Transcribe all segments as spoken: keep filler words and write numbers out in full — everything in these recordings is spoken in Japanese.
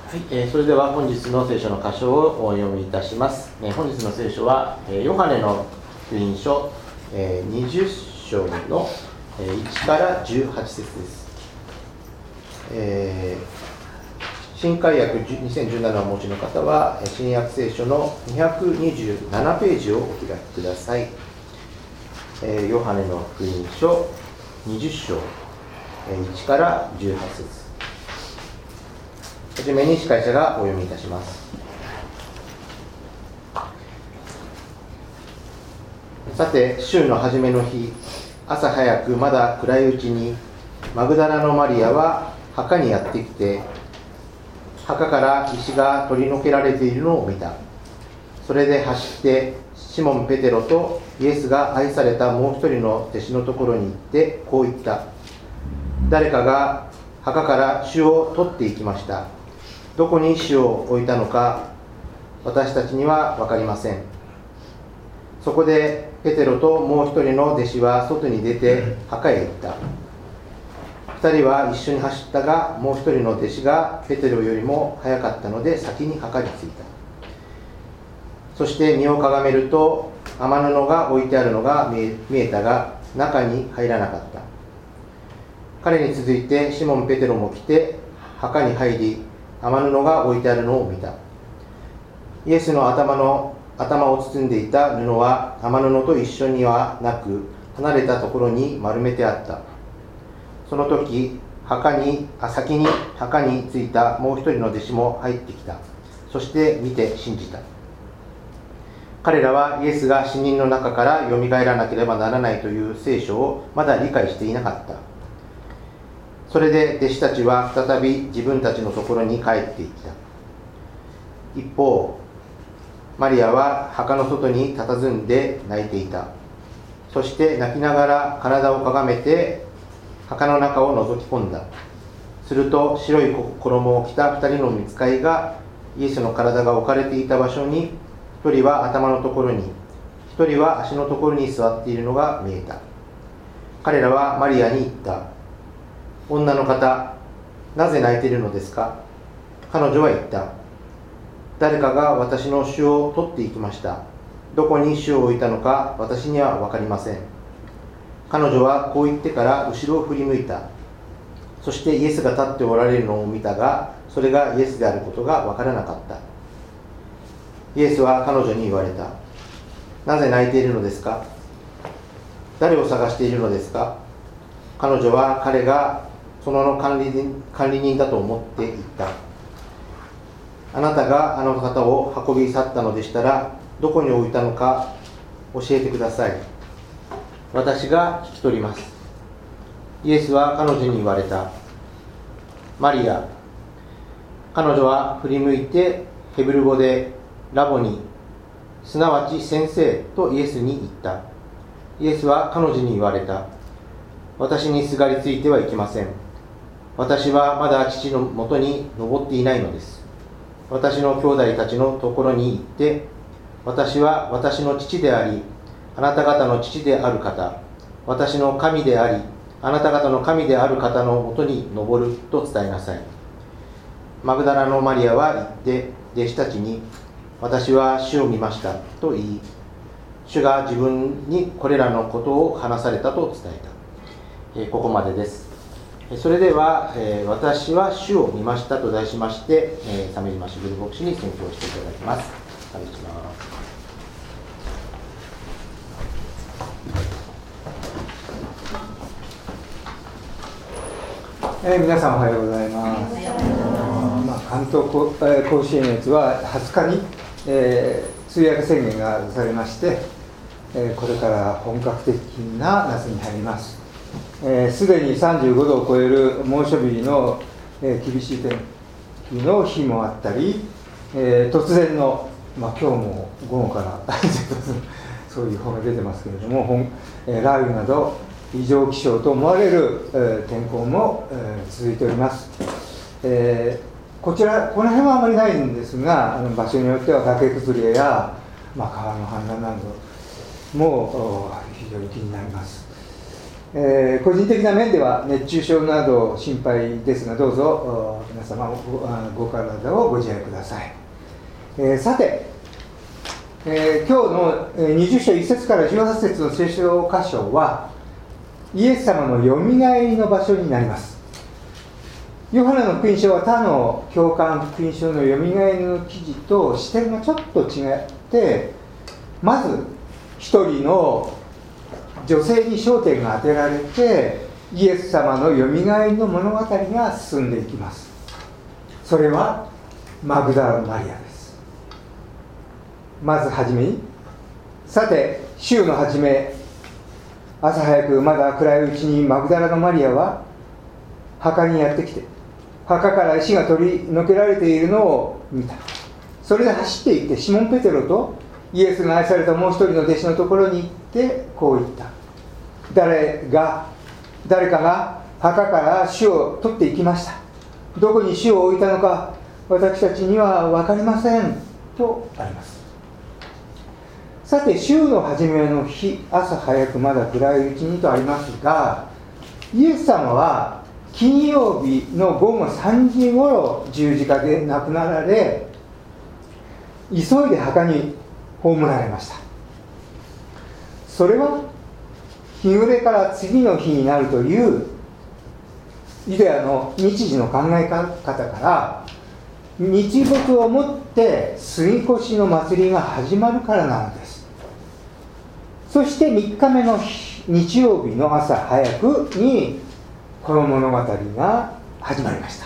はい、えー、それでは本日の聖書の箇所をお読みいたします。えー、本日の聖書は、えー、ヨハネの福音書、えー、にじゅっ章の、えー、いちからじゅうはち節です。えー、新海訳にせんじゅうななをお持ちの方は、新約聖書のにひゃくにじゅうななページをお開きください。えー、ヨハネの福音書にじゅっ章、えー、いちからじゅうはち節。はじめに司会者がお読みいたします。さて、週の初めの日、朝早くまだ暗いうちに、マグダラのマリアは墓にやってきて、墓から石が取り除けられているのを見た。それで走って、シモン・ペテロとイエスが愛されたもう一人の弟子のところに行って、こう言った。誰かが墓から主を取っていきました。どこに主を置いたのか私たちには分かりません。そこでペテロともう一人の弟子は外に出て墓へ行った。二人は一緒に走ったが、もう一人の弟子がペテロよりも早かったので先に墓に着いた。そして身をかがめると雨布が置いてあるのが見え、見えたが中に入らなかった。彼に続いてシモン・ペテロも来て墓に入り、雨布が置いてあるのを見た。イエスの頭の頭を包んでいた布は雨布と一緒にはなく、離れたところに丸めてあった。その時墓にあ先に墓に着いたもう一人の弟子も入ってきた。そして見て信じた。彼らはイエスが死人の中からよみがえらなければならないという聖書をまだ理解していなかった。それで弟子たちは再び自分たちのところに帰っていった。一方、マリアは墓の外に佇んで泣いていた。そして泣きながら体をかがめて墓の中を覗き込んだ。すると白い衣を着た二人の御使いがイエスの体が置かれていた場所に、一人は頭のところに、一人は足のところに座っているのが見えた。彼らはマリアに言った。女の方、なぜ泣いているのですか？彼女は言った。誰かが私の主を取っていきました。どこに主を置いたのか私には分かりません。彼女はこう言ってから後ろを振り向いた。そしてイエスが立っておられるのを見たが、それがイエスであることが分からなかった。イエスは彼女に言われた。なぜ泣いているのですか？誰を探しているのですか？彼女は彼がその管理人、管理人だと思って言った。あなたがあの方を運び去ったのでしたら、どこに置いたのか教えてください。私が聞き取ります。イエスは彼女に言われた。マリア。彼女は振り向いてヘブル語でラボニ、すなわち先生とイエスに言った。イエスは彼女に言われた。私にすがりついてはいけません。私はまだ父のもとに登っていないのです。私の兄弟たちのところに行って、私は私の父であり、あなた方の父である方、私の神であり、あなた方の神である方のもとに登ると伝えなさい。マグダラのマリアは言って弟子たちに、私は主を見ましたと言い、主が自分にこれらのことを話されたと伝えた。えー、ここまでです。それでは、えー、私は主を見ましたと題しまして、えー、鮫島茂牧師に宣教していただきます。お願いします。 えー、皆さんおはようございます。まあ、関東甲信越ははつかに、えー、梅雨明け宣言が出されまして、えー、これから本格的な夏に入ります。す、えー、でにさんじゅうごどを超える猛暑日の、えー、厳しい天気の日もあったり、えー、突然の、まあ、今日も午後からそういう本が出てますけれども、本えー、雷雨など異常気象と思われる、えー、天候も、えー、続いております。えー、こちらこの辺はあまりないんですが、あの場所によっては崖崩れや、まあ、川の氾濫なども非常に気になります。 えー、個人的な面では熱中症など心配ですが、どうぞ皆様 ご, ご体をご自愛ください。えー、さて、えー、今日のにじゅう章いっ節からじゅうはち節の聖書箇所はイエス様のよみがえりの場所になります。ヨハネの福音書は他の教会福音書のよみがえりの記事と視点がちょっと違って、まず一人の女性に焦点が当てられてイエス様のよみがえりの物語が進んでいきます。それはマグダラのマリアです。まずはじめに、さて週の初め、朝早くまだ暗いうちにマグダラのマリアは墓にやってきて、墓から石が取り除けられているのを見た。それで走って行ってシモン・ペテロとイエスが愛されたもう一人の弟子のところに行ってこう言った。誰が誰かが墓から主を取っていきました。どこに主を置いたのか私たちには分かりませんとあります。さて週の初めの日、朝早くまだ暗いうちにとありますが、イエス様は金曜日の午後さんじごろ十字架で亡くなられ、急いで墓に葬られました。それは日暮れから次の日になるというユダヤの日時の考え方から日没をもって杉越の祭りが始まるからなのです。そしてみっかめの日曜日の朝早くにこの物語が始まりました。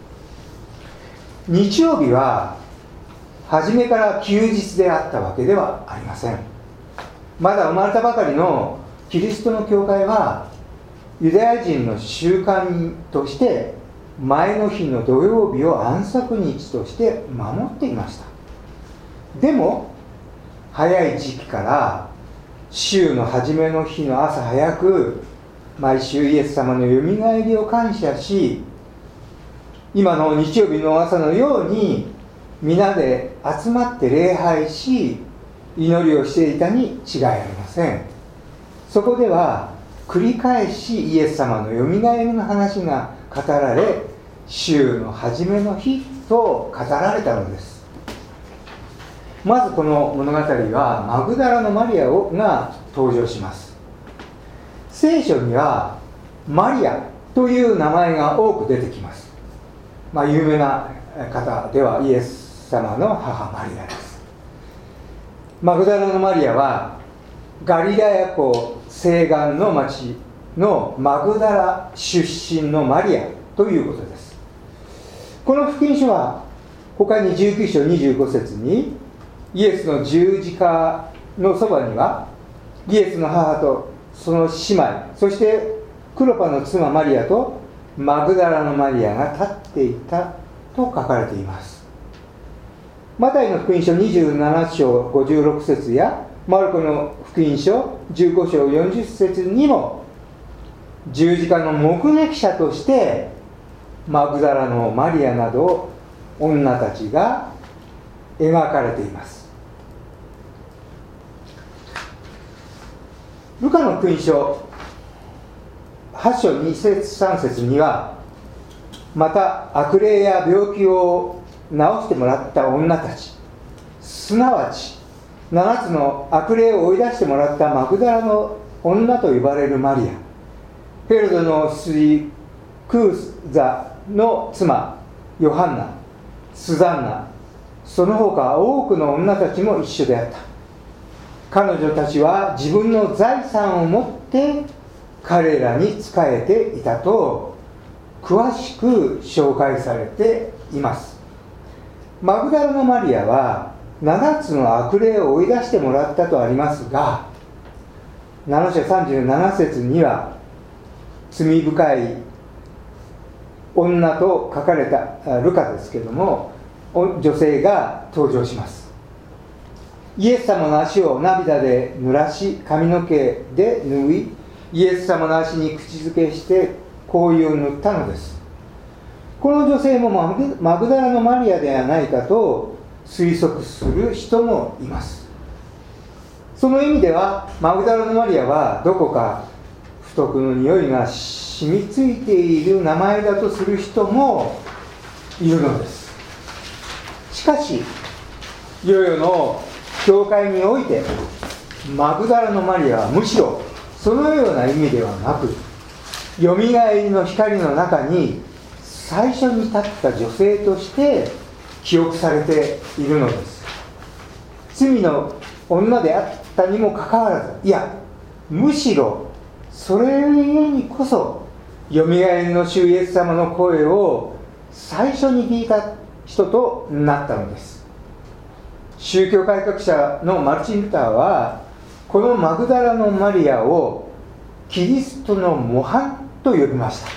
日曜日は初めから休日であったわけではありません。まだ生まれたばかりのキリストの教会はユダヤ人の習慣として前の日の土曜日を安息日として守っていました。でも早い時期から週の初めの日の朝早く毎週イエス様のよみがえりを感謝し、今の日曜日の朝のように皆で集まって礼拝し祈りをしていたに違いありません。そこでは繰り返しイエス様のよみがえりの話が語られ、週の初めの日と語られたのです。まずこの物語はマグダラのマリアが登場します。聖書にはマリアという名前が多く出てきます。まあ、有名な方ではイエス様の母マリアです。マグダラのマリアはガリラヤ湖西岸の町のマグダラ出身のマリアということです。この福音書は他にじゅうきゅう章にじゅうご節にイエスの十字架のそばにはイエスの母とその姉妹、そしてクロパの妻マリアとマグダラのマリアが立っていたと書かれています。マタイの福音書にじゅうなな章ごじゅうろく節やマルコの福音書じゅうご章よんじゅう節にも十字架の目撃者としてマグダラのマリアなど女たちが描かれています。ルカの福音書はち章に節さん節には、また悪霊や病気を治してもらった女たち、すなわちななつの悪霊を追い出してもらったマグダラの女と呼ばれるマリア、ヘロドの子クーザの妻ヨハンナ、スザンナ、その他多くの女たちも一緒であった。彼女たちは自分の財産を持って彼らに仕えていたと詳しく紹介されています。マグダラのマリアはななつの悪霊を追い出してもらったとありますが、なな章さんじゅうなな節には罪深い女と書かれたルカですけれども、女性が登場します。イエス様の足を涙で濡らし髪の毛で拭い、イエス様の足に口づけして香油を塗ったのです。この女性もマグダラのマリアではないかと推測する人もいます。その意味ではマグダラのマリアはどこか不徳の匂いが染みついている名前だとする人もいるのです。しかしいよいよの教会においてマグダラのマリアはむしろそのような意味ではなく、よみがえりの光の中に最初に立った女性として記憶されているのです。罪の女であったにもかかわらず、いやむしろそれゆえにこそよみがえりの主イエス様の声を最初に聞いた人となったのです。宗教改革者のマルチン・ルターはこのマグダラのマリアをキリストの模範と呼びました。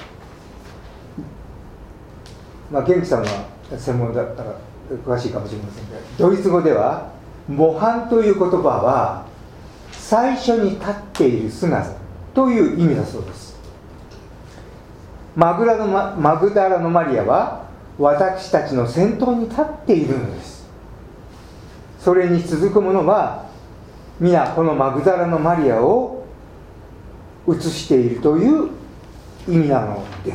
まあ、元気さんは専門だったら詳しいかもしれませんけど、ドイツ語では模範という言葉は最初に立っている姿という意味だそうです。マグダラのマ、マグダラのマリアは私たちの先頭に立っているのです。それに続く者は皆このマグダラのマリアを映しているという意味なのです。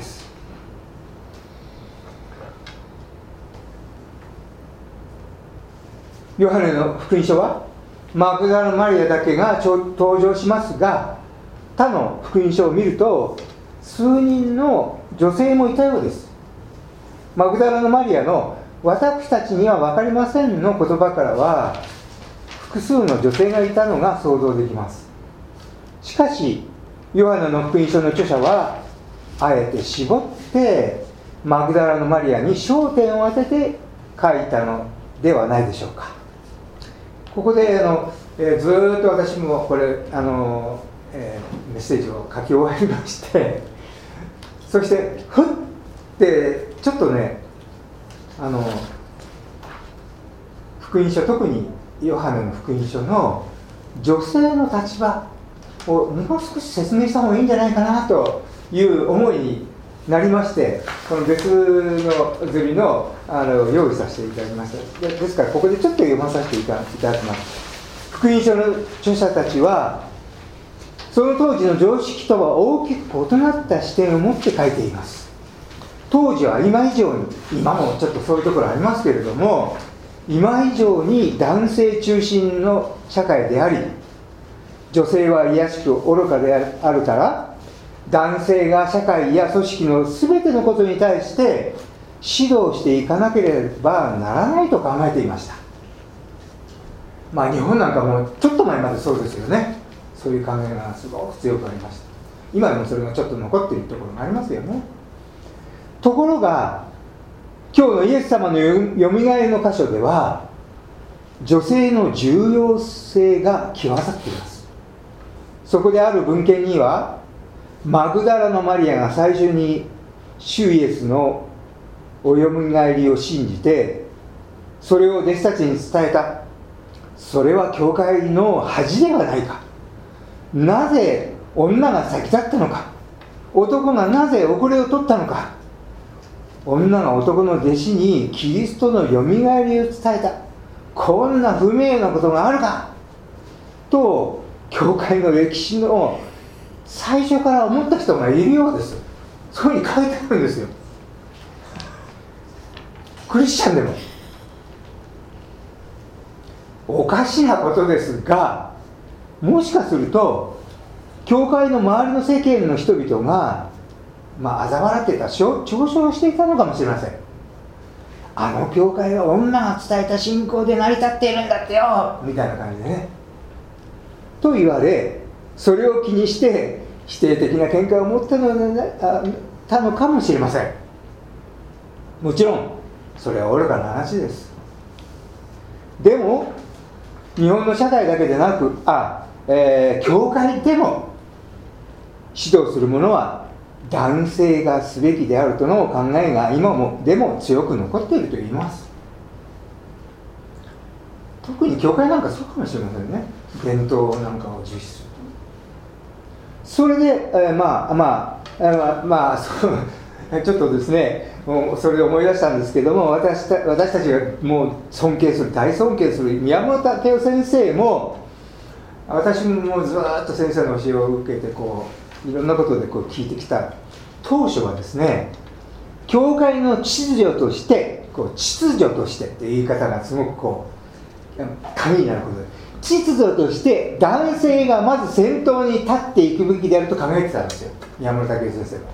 ヨハネの福音書はマグダラのマリアだけが登場しますが、他の福音書を見ると数人の女性もいたようです。マグダラのマリアの私たちには分かりませんの言葉からは複数の女性がいたのが想像できます。しかしヨハネの福音書の著者はあえて絞ってマグダラのマリアに焦点を当てて書いたのではないでしょうか。ここであの、えー、ずーっと私もこれあの、えー、メッセージを書き終わりまして、そしてふってちょっとね、あの福音書、特にヨハネの福音書の女性の立場をもう少し説明した方がいいんじゃないかなという思いになりまして、この別の図りのあの用意させていただきました。でですからここでちょっと読まさせていただきます。福音書の著者たちはその当時の常識とは大きく異なった視点を持って書いています。当時は今以上に、今もちょっとそういうところありますけれども、今以上に男性中心の社会であり、女性は卑しく愚かであるから男性が社会や組織の全てのことに対して指導していかなければならないと考えていました。まあ日本なんかもちょっと前までそうですよね。そういう考えがすごく強くありました。今でもそれがちょっと残っているところがありますよね。ところが今日のイエス様のよみがえりの箇所では女性の重要性が際立っています。そこである文献にはマグダラのマリアが最初に主イエスのおよみがえりを信じてそれを弟子たちに伝えた。それは教会の恥ではないか。なぜ女が先立ったのか、男がなぜ遅れを取ったのか、女が男の弟子にキリストのよみがえりを伝えた、こんな不明なことがあるかと教会の歴史の最初から思った人がいるようです。そういうふうに書いてあるんですよ。クリスチャンでもおかしなことですが、もしかすると教会の周りの世間の人々がまあ嘲笑ってた、嘲笑していたのかもしれません。あの教会は女が伝えた信仰で成り立っているんだってよみたいな感じでねと言われ、それを気にして否定的な見解を持ったのたのかもしれません。もちろんそれは愚かな話です。でも日本の社会だけでなく、あ、えー、教会でも指導する者は男性がすべきであるとの考えが今もでも強く残っていると言います。特に教会なんかそうかもしれませんね。伝統なんかを重視する。それで、えー、まあまあ、えー、まあそうちょっとですね、もうそれで思い出したんですけども、私た、私たちがもう尊敬する、大尊敬する宮本武夫先生も、私もずっと先生の教えを受けてこいろんなことでこう聞いてきた当初はですね、教会の秩序としてこう秩序としてっていう言い方がすごくこう鍵になることで、秩序として男性がまず先頭に立っていくべきであると考えてたんですよ、宮村武先生は。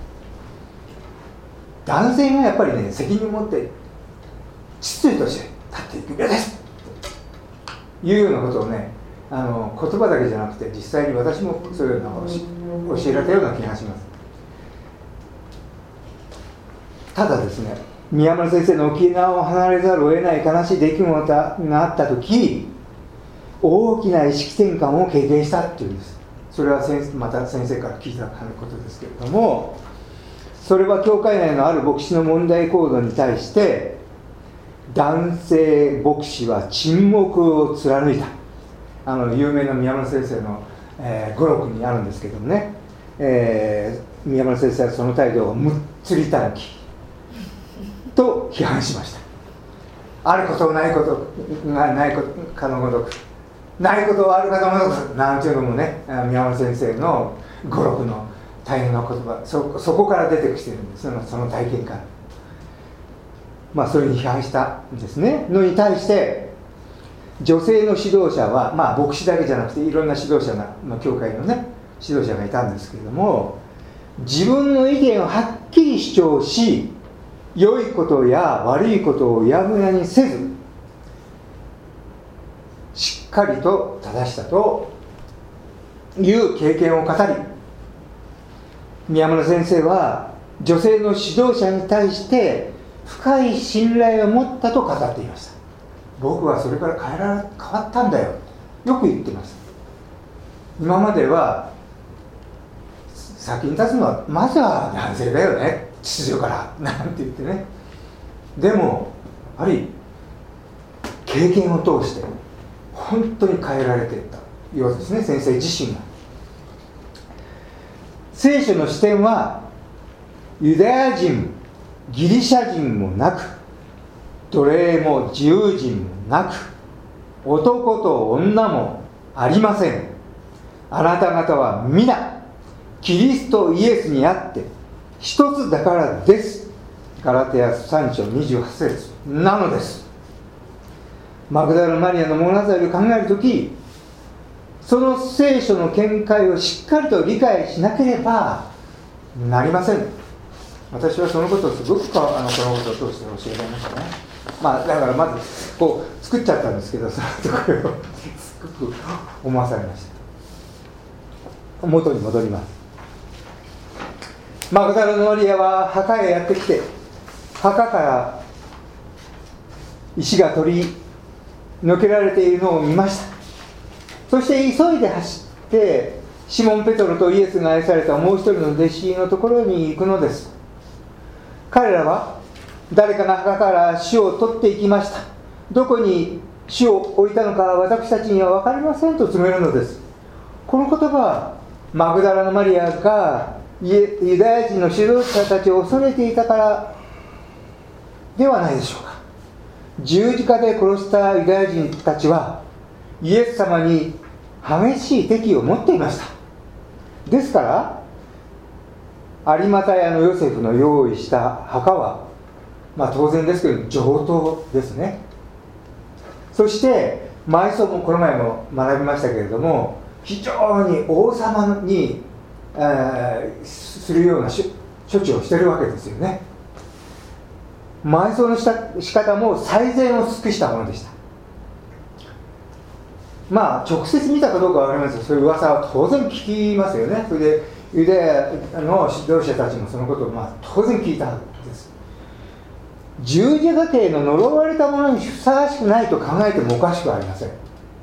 男性がやっぱりね、責任を持って秩序として立っていくべきですというようなことをね、あの言葉だけじゃなくて実際に私もそういうのを教えられたような気がします。ただですね、宮村先生の沖縄を離れざるを得ない悲しい出来事があった時、大きな意識転換を経験したっていうんです。それは先また先生から聞いたことですけれども、それは教会内のある牧師の問題行動に対して男性牧師は沈黙を貫いた。あの有名な宮村先生の、えー、語録にあるんですけどもね、えー、宮村先生はその態度をむっつりたぬきと批判しました。あることないことがないことかのごとく、ないことはあるかのごとくなんていうのもね、宮村先生の語録の大変な言葉、 そ, そこから出てきてるんです。その体験から、まあ、それに批判したんですね。のに対して女性の指導者は、まあ、牧師だけじゃなくていろんな指導者が、まあ、教会のね指導者がいたんですけれども、自分の意見をはっきり主張し、良いことや悪いことをうやむやにせず、しっかりと正したという経験を語り、宮村先生は女性の指導者に対して深い信頼を持ったと語っていました。僕はそれから変えられ変わったんだよ、よく言ってます。今までは先に立つのはまずは男性だよね、秩序からなんて言ってね。でもやはり経験を通して本当に変えられていったようですね、先生自身が。聖書の視点はユダヤ人、ギリシャ人もなく、奴隷も自由人もなく、男と女もありません。あなた方は皆キリストイエスにあって一つだからです。ガラテヤさん章にじゅうはち節なのです。マグダラマリアの物語を考えるとき、その聖書の見解をしっかりと理解しなければなりません。私はそのことをすごくあのこのことを通して教えられましたね。まあだからまずこう作っちゃったんですけど、そのところをすごく思わされました。元に戻ります。マグダラのマリアは墓へやってきて、墓から石が取り除けられているのを見ました。そして急いで走ってシモン・ペトロとイエスが愛されたもう一人の弟子のところに行くのです。彼らは誰かが墓から死を取っていきました、どこに死を置いたのか私たちには分かりませんと告げるのです。この言葉はマグダラのマリアがユダヤ人の指導者たちを恐れていたからではないでしょうか。十字架で殺したユダヤ人たちはイエス様に激しい敵意を持っていました。ですから有馬太屋のヨセフの用意した墓は、まあ当然ですけど上等ですね。そして埋葬もこの前も学びましたけれども、非常に王様に、えー、するような処置をしているわけですよね。埋葬のした仕方も最善を尽くしたものでした。まあ直接見たかどうかは分かりますが、そういう噂は当然聞きますよね。それでユダヤの指導者たちもそのことをまあ当然聞いたんです。十字架刑の呪われたものにふさわしくないと考えてもおかしくありません。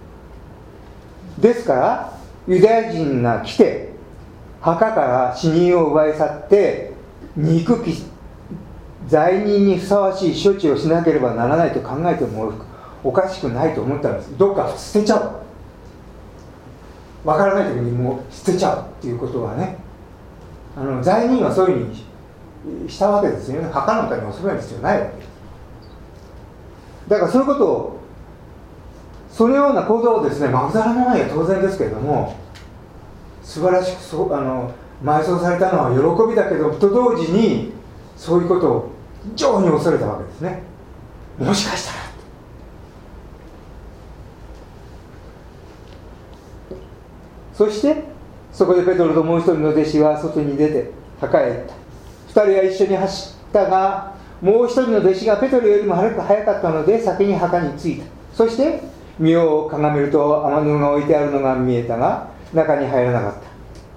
ですからユダヤ人が来て墓から死人を奪い去って憎き罪人にふさわしい処置をしなければならないと考えてもおかしくないと思ったんです。どっか捨てちゃう、分からない時にもう捨てちゃうっていうことはね、あの罪人はそういうふうにしたわけですよね。墓なんかに収める必要ないわけです。だからそういうことを、そのような行動をですね、マグダラの前は当然ですけれども素晴らしくそうあの埋葬されたのは喜びだけどと同時にそういうことを非常に恐れたわけですね。もしかしたらそしてそこでペトロともう一人の弟子は外に出て墓へ行った。二人は一緒に走ったが、もう一人の弟子がペトロよりも早かったので先に墓に着いた。そして身をかがめると雨布が置いてあるのが見えたが中に入らなかった。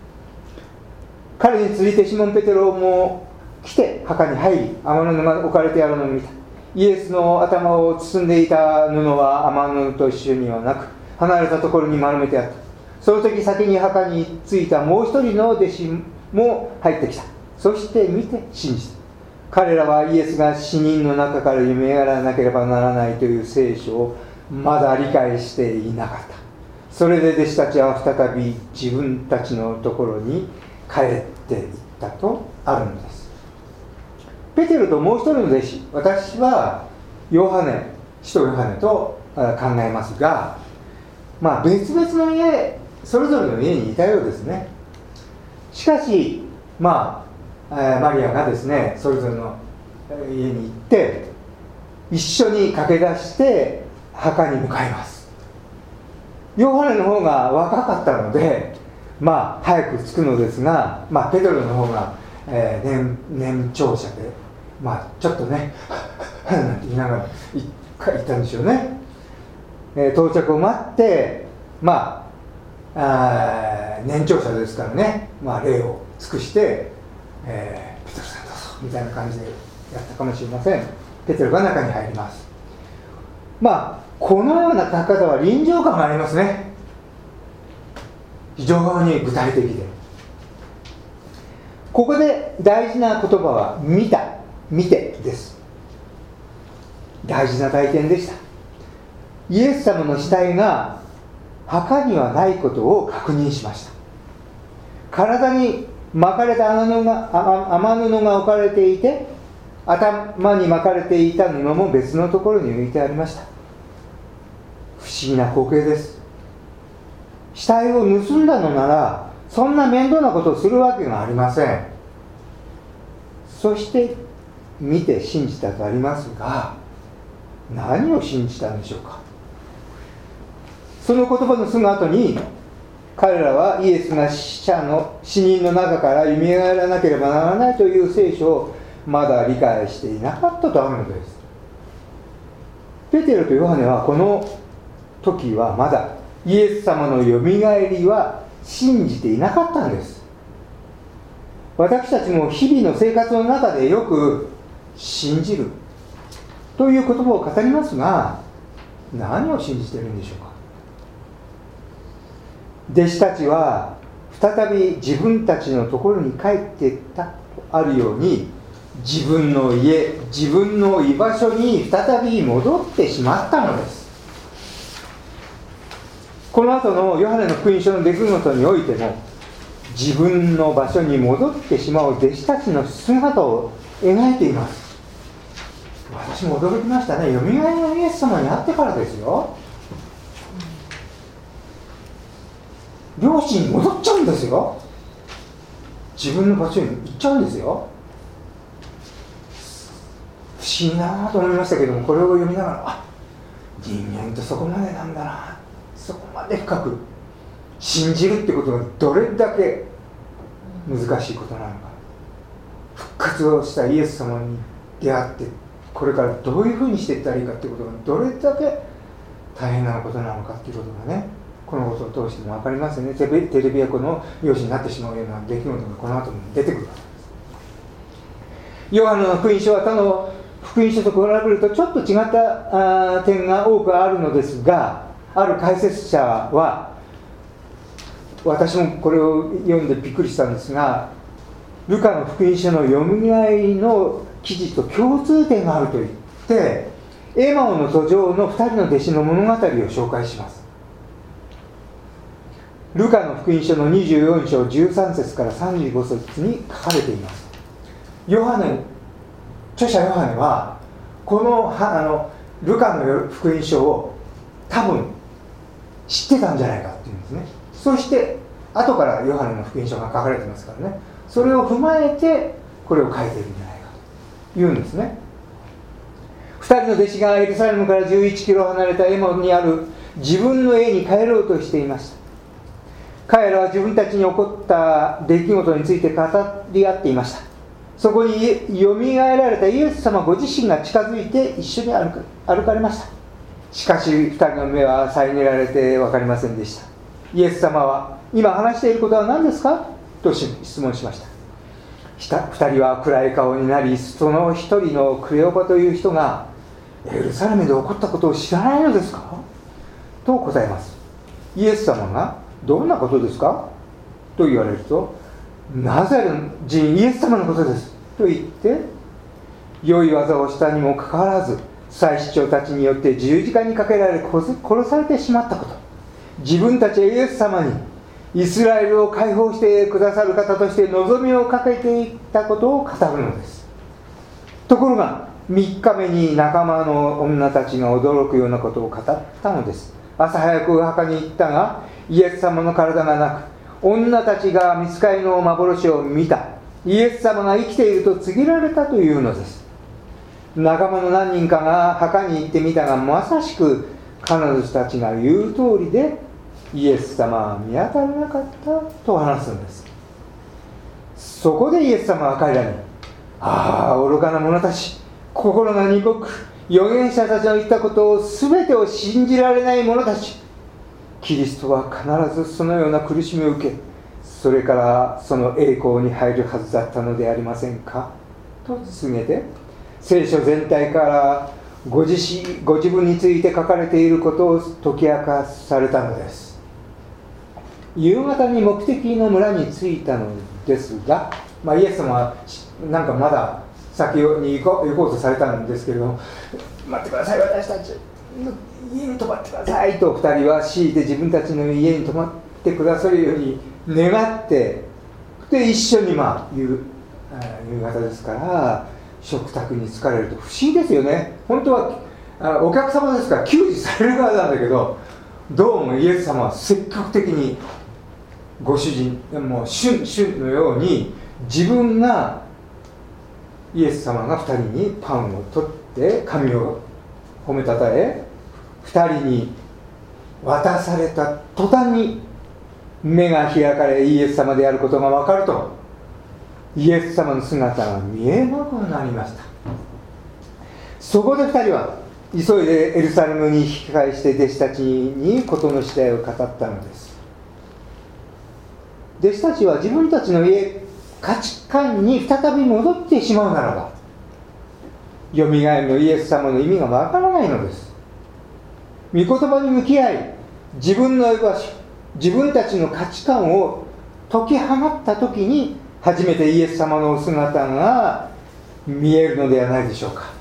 彼に続いてシモン・ペテロも来て墓に入り、雨布が置かれてあるのを見た。イエスの頭を包んでいた布は雨布と一緒にはなく離れたところに丸めてあった。その時先に墓に着いたもう一人の弟子も入ってきた。そして見て信じた。彼らはイエスが死人の中から蘇らなければならないという聖書をまだ理解していなかった。それで弟子たちは再び自分たちのところに帰っていったとあるのです。ペテロともう一人の弟子、私はヨハネ、使徒ヨハネと考えますが、まあ別々の家、それぞれの家にいたようですね。しかし、まあ、えー、マリアがですね、それぞれの家に行って一緒に駆け出して墓に向かいます。ヨハネの方が若かったので、まあ早く着くのですが、まあ、ペテロの方が、えー、年, 年長者で、まあちょっとねなんて言いながら行ったんでしょうね。えー、到着を待って、まあ、あ年長者ですからね、まあ、礼を尽くして、えー、ペテロさんどうぞみたいな感じでやったかもしれません。ペテロが中に入ります。まあこのような書き方は臨場感がありますね。非常に具体的で、ここで大事な言葉は見た、見てです。大事な体験でした。イエス様の死体が墓にはないことを確認しました。体に巻かれた雨布が、雨布が置かれていて、頭に巻かれていた布も別のところに置いてありました。不思議な光景です。死体を盗んだのならそんな面倒なことをするわけがありません。そして見て信じたとありますが、何を信じたんでしょうか。その言葉のすぐ後に彼らはイエスが死者の死人の中から蘇らなければならないという聖書をまだ理解していなかったとあるのです。ペテロとヨハネはこの時はまだイエス様のよみがえりは信じていなかったんです。私たちも日々の生活の中でよく信じるという言葉を語りますが、何を信じているんでしょうか。弟子たちは再び自分たちのところに帰っていったとあるように、自分の家、自分の居場所に再び戻ってしまったのです。この後のヨハネの福音書の出来事においても、自分の場所に戻ってしまう弟子たちの姿を描いています。私も驚きましたね。よみがえりのイエス様に会ってからですよ。両親に戻っちゃうんですよ。自分の場所に行っちゃうんですよ。不思議だなと思いましたけども、これを読みながら、あ、人間ってそこまでなんだな、そこまで深く信じるってことがどれだけ難しいことなのか。復活をしたイエス様に出会って、これからどういうふうにしていったらいいかってことがどれだけ大変なことなのかっていうことがね、このことを通しても分かりますよね。テレビ役の養子になってしまうような出来事がこの後も出てくるわけです。ヨハネの福音書は他の福音書と比べるとちょっと違ったあ点が多くあるのですが、ある解説者は、私もこれを読んでびっくりしたんですが、ルカの福音書のよみがえりの記事と共通点があると言って、エマオの途上のふたりの弟子の物語を紹介します。ルカの福音書のにじゅうよん章じゅうさん節からさんじゅうご節に書かれています。ヨハネ、著者ヨハネはこの、あのルカの福音書を多分知ってたんじゃないかっていうんですね。そして後からヨハネの福音書が書かれてますからね、それを踏まえてこれを書いているんじゃないかと言うんですね。ふたりの弟子がエルサレムからじゅういちキロ離れたエモンにある自分の家に帰ろうとしていました。彼らは自分たちに起こった出来事について語り合っていました。そこによみがえられたイエス様ご自身が近づいて一緒に歩か、歩かれました。しかしふたりの目は遮られて分かりませんでした。イエス様は今話していることは何ですかと質問しました。ふたりは暗い顔になり、その一人のクレオパという人が、エルサレムで起こったことを知らないのですかと答えます。イエス様が、どんなことですかと言われると、ナザレの人イエス様のことですと言って、良い技をしたにもかかわらず祭司長たちによって十字架にかけられ殺されてしまったこと、自分たちはイエス様にイスラエルを解放してくださる方として望みをかけていったことを語るのです。ところがみっかめに仲間の女たちが驚くようなことを語ったのです。朝早く墓に行ったがイエス様の体がなく、女たちが御使いの幻を見た、イエス様が生きていると告げられたというのです。仲間の何人かが墓に行ってみたが、まさしく彼女たちが言う通りでイエス様は見当たらなかったと話すんです。そこでイエス様は彼らに、ああ愚かな者たち、心が鈍く、預言者たちの言ったことを全てを信じられない者たち、キリストは必ずそのような苦しみを受け、それからその栄光に入るはずだったのでありませんかと告げて、聖書全体からご自身、ご自分について書かれていることを解き明かされたのです。夕方に目的の村に着いたのですが、まあ、イエス様はなんかまだ先に行こう、行こうとされたんですけれども、待ってください、私たち家に泊まってくださいとふたりは強いて自分たちの家に泊まってくださるように願って、で一緒にまあ夕、夕方ですから食卓に疲れると、不思議ですよね。本当はお客様ですから給仕される側なんだけど、どうもイエス様は積極的にご主人、もう主のように自分が、イエス様がふたりにパンを取って神を褒めたたえ、ふたりに渡された途端に目が開かれ、イエス様であることが分かると、イエス様の姿が見えなくなりました。そこでふたりは急いでエルサレムに引き返して弟子たちに事の次第を語ったのです。弟子たちは自分たちの家、価値観に再び戻ってしまうならば、よみがえりのイエス様の意味がわからないのです。御言葉に向き合い、自分の居場所、自分たちの価値観を解き放った時に初めてイエス様のお姿が見えるのではないでしょうか。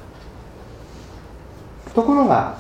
ところが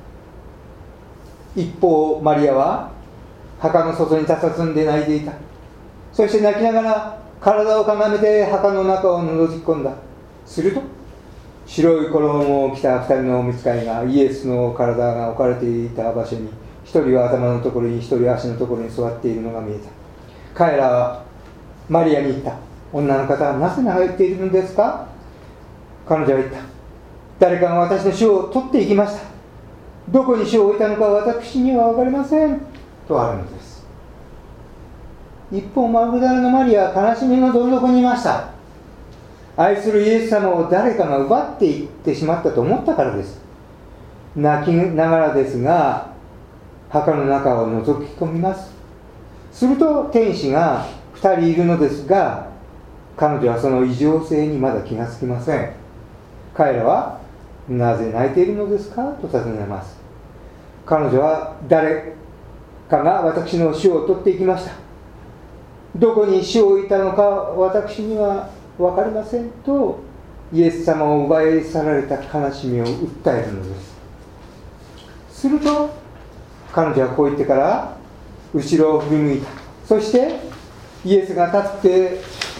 一方マリアは墓の外に佇んで泣いていた。そして泣きながら体をかがめて墓の中を覗き込んだ。すると白い衣を着た二人のお御使いがイエスの体が置かれていた場所に、一人は頭のところに一人は足のところに座っているのが見えた。彼らはマリアに言った。女の方はなぜ泣いているのですか。彼女は言った。誰かが私の主を取っていきました。どこに主を置いたのか私には分かりませんとあるのです。一方マグダラのマリアは悲しみのどん底にいました。愛するイエス様を誰かが奪っていってしまったと思ったからです。泣きながらですが墓の中を覗き込みます。すると天使がふたりいるのですが、彼女はその異常性にまだ気がつきません。彼らはなぜ泣いているのですかと尋ねます。彼女は誰かが私の主を取っていきました。どこに主を置いたのか私には分かりませんとイエス様を奪い去られた悲しみを訴えるのです。すると彼女はこう言ってから後ろを振り向いた。そしてイエスが立って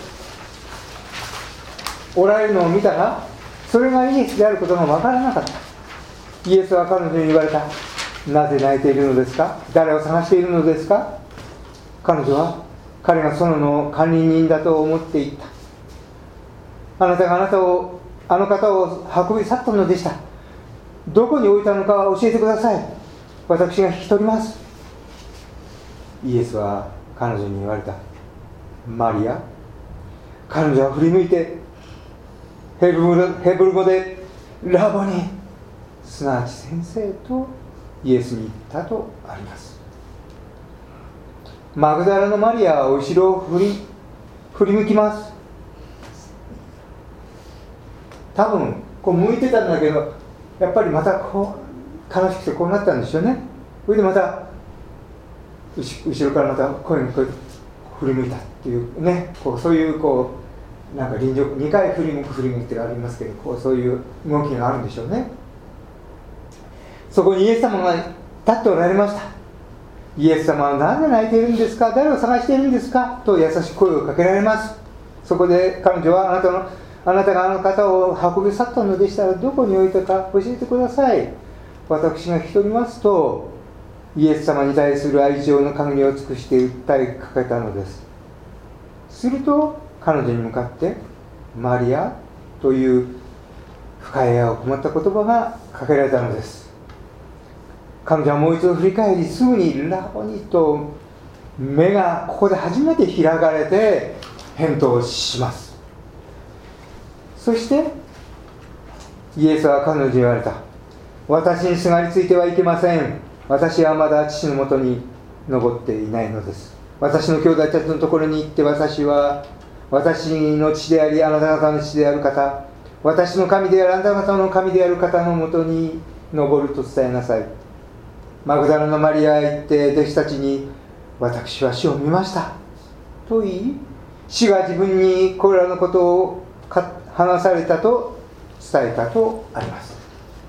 おられるのを見たが、それがイエスであることが分からなかった。イエスは彼女に言われた。なぜ泣いているのですか。誰を探しているのですか。彼女は彼が園の管理人だと思っていた。あなたがあなたをあの方を運び去ったのでした。どこに置いたのか教えてください。私が引き取ります。イエスは彼女に言われた。マリア。彼女は振り向いてヘブル、ヘブル語でラボニ、すなわち先生とイエスに言ったとあります。マグダラのマリアは後ろを振り振り向きます。多分こう向いてたんだけど、やっぱりまたこう悲しくてこうなったんでしょうね。それでまた後ろからまた声にこう振り向いたっていうね、こうそういうこうなんか臨場にかい振り向く振り向くってありますけど、こうそういう動きがあるんでしょうね。そこにイエス様が立っておられました。イエス様は何で泣いているんですか、誰を探しているんですかと優しく声をかけられます。そこで彼女はあなたのあなたがあの方を運び去ったのでしたらどこに置いたか教えてください。私が引き取りますとイエス様に対する愛情の限りを尽くして訴えかけたのです。すると彼女に向かってマリアという深い愛を込まった言葉がかけられたのです。彼女はもう一度振り返り、すぐにラボニと目がここで初めて開かれて返答します。そしてイエスは彼女に言われた。私にすがりついてはいけません。私はまだ父のもとに登っていないのです。私の兄弟たちのところに行って、私は私の父でありあなた方の父である方、私の神であるあなた方の神である方のもとに登ると伝えなさい。マグダラのマリアへ行って弟子たちに、私は主を見ましたと言い、主が自分にこれらのことを話されたと伝えたとあります。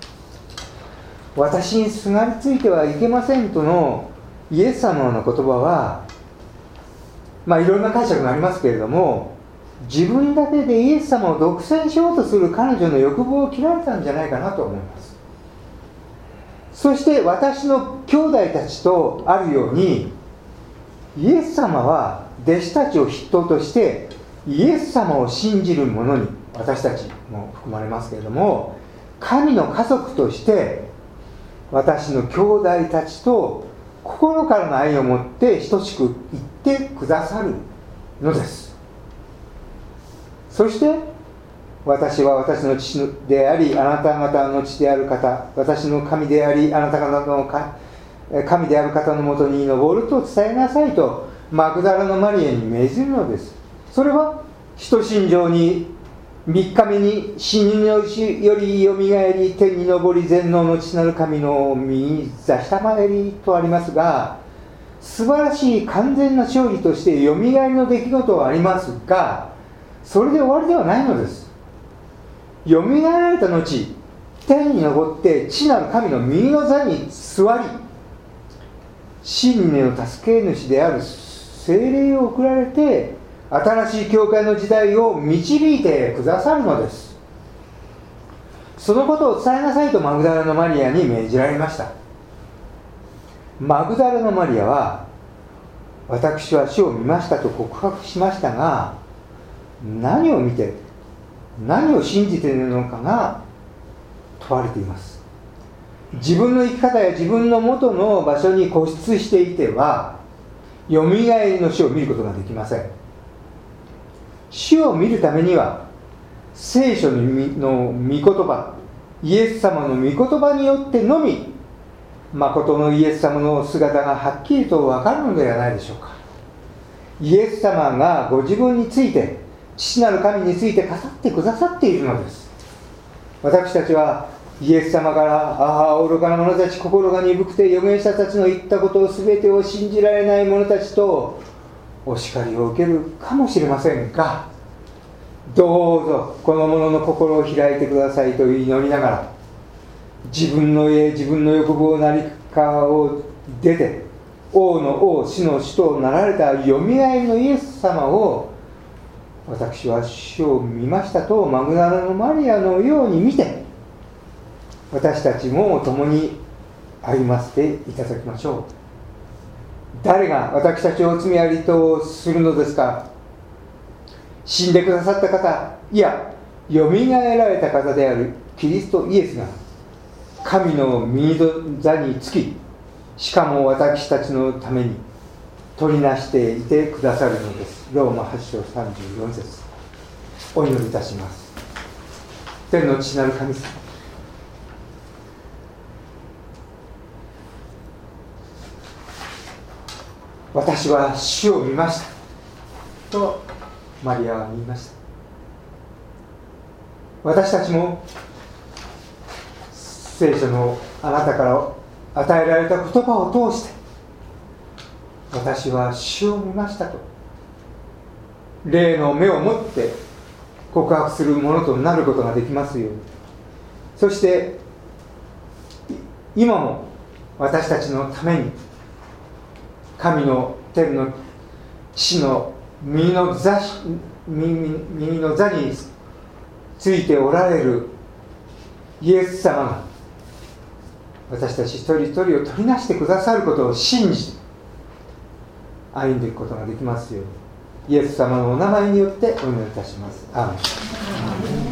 私にすがりついてはいけませんとのイエス様の言葉は、まあいろんな解釈がありますけれども、自分だけでイエス様を独占しようとする彼女の欲望を切られたんじゃないかなと思います。そして私の兄弟たちとあるように、イエス様は弟子たちを筆頭としてイエス様を信じる者に、私たちも含まれますけれども、神の家族として私の兄弟たちと心からの愛を持って等しく言ってくださるのです。そして私は私の父でありあなた方の父である方、私の神でありあなた方の神である方のもとに登ると伝えなさいとマグダラのマリアに命じるのです。それは使徒信条にみっかめに死人のうちよりよみがえり天に昇り全能の父なる神の御座下参りとありますが、素晴らしい完全な勝利としてよみがえりの出来事はありますが、それで終わりではないのです。よみがえられた後、天に昇って父なる神の右の座に座り、真理の助け主である聖霊を送られて新しい教会の時代を導いてくださるのです。そのことを伝えなさいとマグダラのマリアに命じられました。マグダラのマリアは、私は主を見ましたと告白しましたが、何を見て何を信じているのかが問われています。自分の生き方や自分の元の場所に固執していてはよみがえりの主を見ることができません。主を見るためには聖書の御言葉、イエス様の御言葉によってのみ誠のイエス様の姿がはっきりと分かるのではないでしょうか。イエス様がご自分について、父なる神について語ってくださっているのです。私たちはイエス様から、ああ愚かな者たち、心が鈍くて預言者たちの言ったことを全てを信じられない者たちとお叱りを受けるかもしれませんが、どうぞこの者の心を開いてくださいと祈りながら、自分の家、自分の欲望なりかを出て王の王、死の主となられたよみがえりのイエス様を、私は主を見ましたとマグダラのマリアのように見て、私たちも共に歩ませていただきましょう。 誰が私たちを罪ありとするのですか。死んでくださった方、いやよみがえられた方であるキリストイエスが神の右の座につき、しかも私たちのために取りなしていてくださるのです。ローマはち章さんじゅうよん節。お祈りいたします。天の父なる神様、私は主を見ましたとマリアは言いました。私たちも聖書のあなたから与えられた言葉を通して、私は主を見ましたと霊の目を持って告白するものとなることができますように、そして今も私たちのために神の天の父の右の座、右、右の座についておられるイエス様が私たち一人一人を取りなしてくださることを信じて歩んでいくことができますように、イエス様のお名前によってお祈りいたします。アーメン。